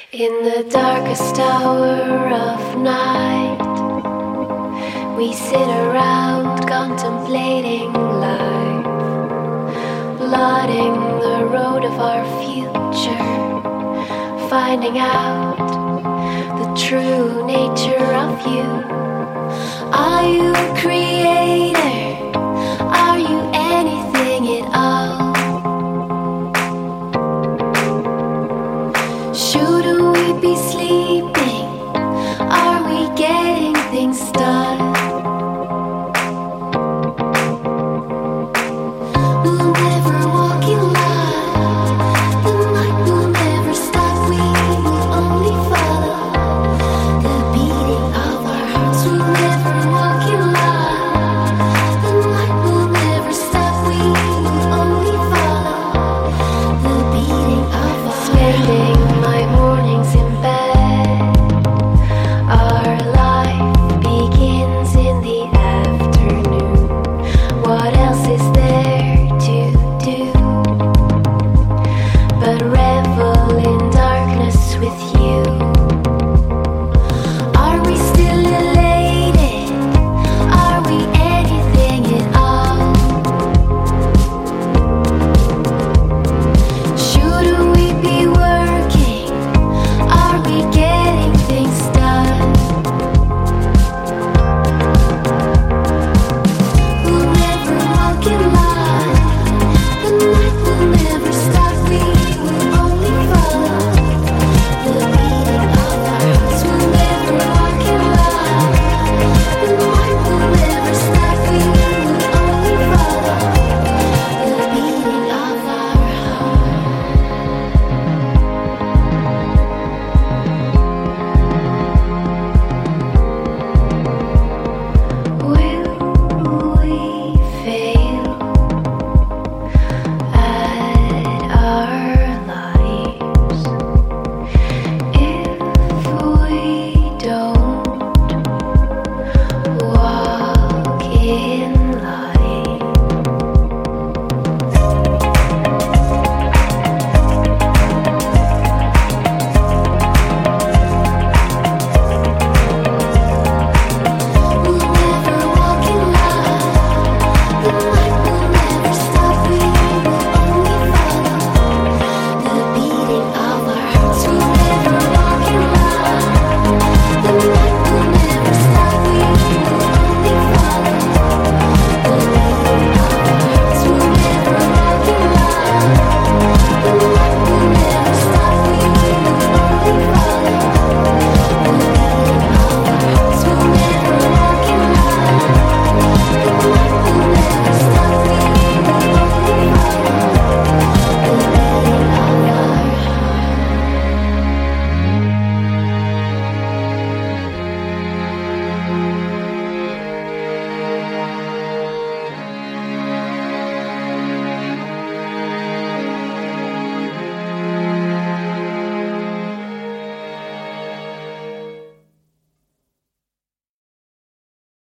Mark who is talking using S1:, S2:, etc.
S1: In the darkest hour of night, we sit around contemplating life, plotting the road of our future, finding out the true nature of you. Are you a creator? Are you anything at all? Shouldn't we be sleeping?